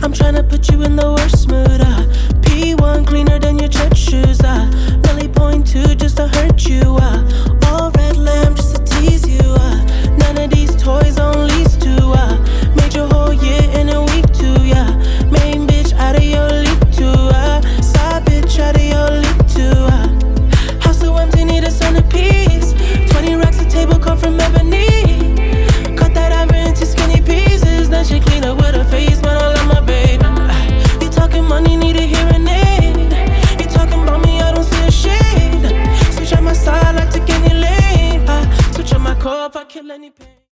I'm tryna put you in the worst mood. P1 cleaner than your church shoes. Really point to just to hurt you. Alright.